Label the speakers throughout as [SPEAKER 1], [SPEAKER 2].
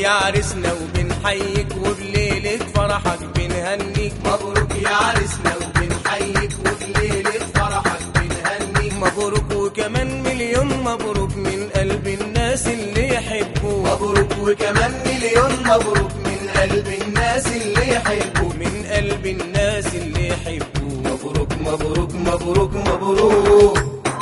[SPEAKER 1] يا عريسنا وبنحييك وبليلة فرحك بنهنيك.
[SPEAKER 2] مبروك يا عريسنا وبنحييك وبليلة فرحك بنهنيك.
[SPEAKER 1] مبروك وكمان مليون مبروك من قلب الناس اللي يحبوك.
[SPEAKER 2] مبروك وكمان مليون مبروك من قلب الناس اللي يحبوك.
[SPEAKER 1] من قلب الناس اللي يحبوك.
[SPEAKER 2] مبروك مبروك مبروك مبروك.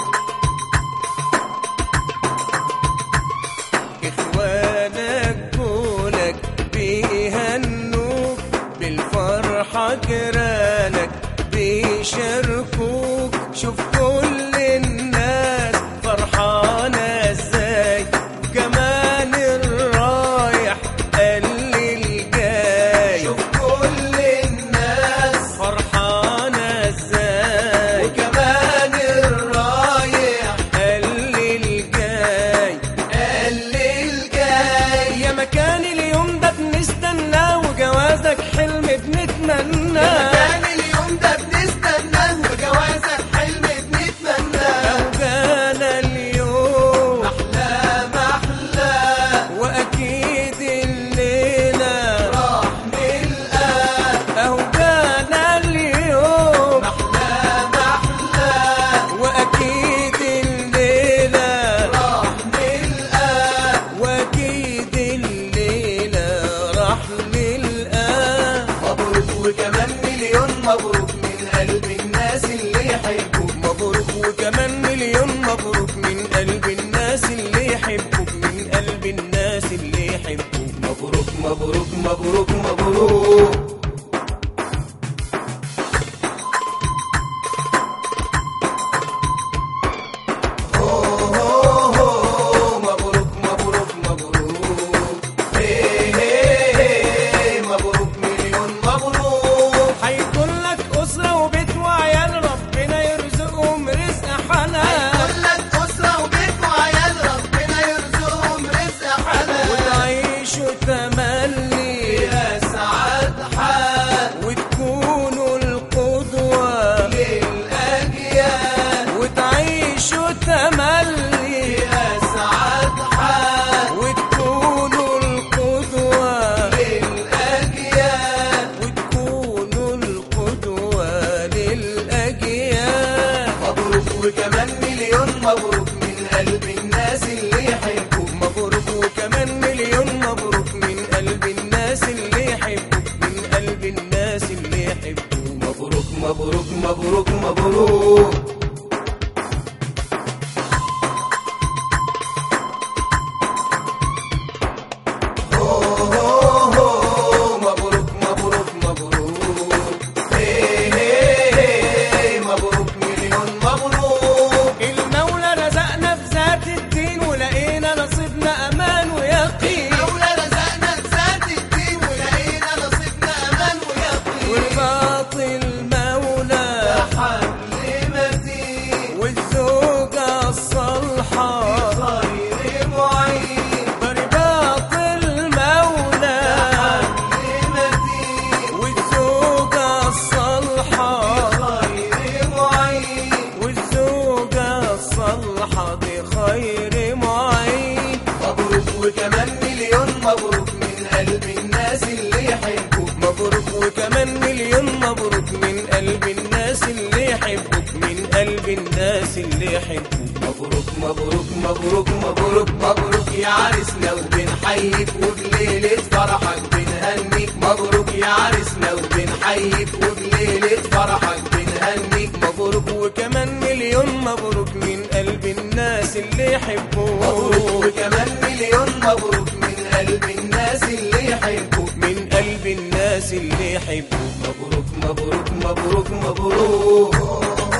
[SPEAKER 1] إخوانك جولك بيهنوك بالفرحة، جيرانك بيشاركوك. شوف كل الناس فرحانة ازاي، كمان الرايح قال الجاي.
[SPEAKER 2] شوف كل الناس
[SPEAKER 1] فرحانة ازاي،
[SPEAKER 2] وكمان الرايح
[SPEAKER 1] قال الجاي.
[SPEAKER 2] قال الجاي.
[SPEAKER 1] يا مكان اليوم ده بنستناه وجوازك حلم بنتمناه.
[SPEAKER 2] كان اليوم ده بنستناه وجوازك حلم بنتمناه.
[SPEAKER 1] أهو جانا اليوم
[SPEAKER 2] أحلى محلى
[SPEAKER 1] وأكيد الليلة
[SPEAKER 2] راح نلقى.
[SPEAKER 1] أهو جانا اليوم
[SPEAKER 2] أحلى محلى
[SPEAKER 1] وأكيد الليلة
[SPEAKER 2] راح نلقى.
[SPEAKER 1] وأكيد الليلة راح نلقى.
[SPEAKER 2] مبروك وكمان مليون مبروك من قلب الناس اللي يحبوك.
[SPEAKER 1] مبروك وكمان مليون مبروك من قلب الناس اللي يحبوك. من قلب الناس اللي يحبوك.
[SPEAKER 2] مبروك مبروك مبروك مبروك. مبروك مبروك مبروك. هي هي هي مبروك مليون مبروك.
[SPEAKER 1] هيكون لك أسرة وبيت وعيال ربنا يرزقهم رزق حلال.
[SPEAKER 2] هيكون لك أسرة وبيت وعيال ربنا يرزقهم رزق حلال.
[SPEAKER 1] وتعيشوا تملي
[SPEAKER 2] يا سعاد حال
[SPEAKER 1] وتكونوا القدوة
[SPEAKER 2] للأجيال.
[SPEAKER 1] وتعيشوا تملي
[SPEAKER 2] يا سعاد حال
[SPEAKER 1] وتكونوا القدوة
[SPEAKER 2] للأجيال.
[SPEAKER 1] وتكونوا القدوة للأجيال.
[SPEAKER 2] مبروك وكمان مليون مبروك من قلب الناس اللي يحبوك.
[SPEAKER 1] مبروك وكمان مليون مبروك من قلب الناس اللي يحبوك. من قلب الناس اللي يحبوك.
[SPEAKER 2] مبروك مبروك مبروك مبروك. مبروك مبروك مبروك. هي هي هي مبروك مليون مبروك.
[SPEAKER 1] المولى رزقنا في ذات الدين ولقينا نصيبنا أمان ويقين.
[SPEAKER 2] لولا رزقنا بذات الدين ولقينا نصيبنا أمان ويقين.
[SPEAKER 1] ورباط المولى
[SPEAKER 2] حبل متين
[SPEAKER 1] والزوجة الصالحة
[SPEAKER 2] خير معين.
[SPEAKER 1] برباط المولى
[SPEAKER 2] حبل متين
[SPEAKER 1] والزوجة الصالحة
[SPEAKER 2] خير معين.
[SPEAKER 1] والزوجة الصالحة دي خير معين.
[SPEAKER 2] مبروك وكمان مليون مبروك من قلب الناس اللي يحبوك.
[SPEAKER 1] مبروك وكمان مليون مبروك من قلب الناس اللي يحبوك. من قلب الناس اللي يحبوك.
[SPEAKER 2] مبروك مبروك مبروك مبروك مبروك يا عريسنا وبنحييك وبليلة فرحك بنهنيك. مبروك يا عريسنا وبنحييك وبليلة فرحك بنهنيك.
[SPEAKER 1] مبروك وكمان مليون مبروك من قلب الناس اللي يحبوك.
[SPEAKER 2] مبروك وكمان مليون مبروك من قلب الناس اللي يحبوك.
[SPEAKER 1] من قلب الناس اللي يحبوك.
[SPEAKER 2] مبروك مبروك مبروك مبروك.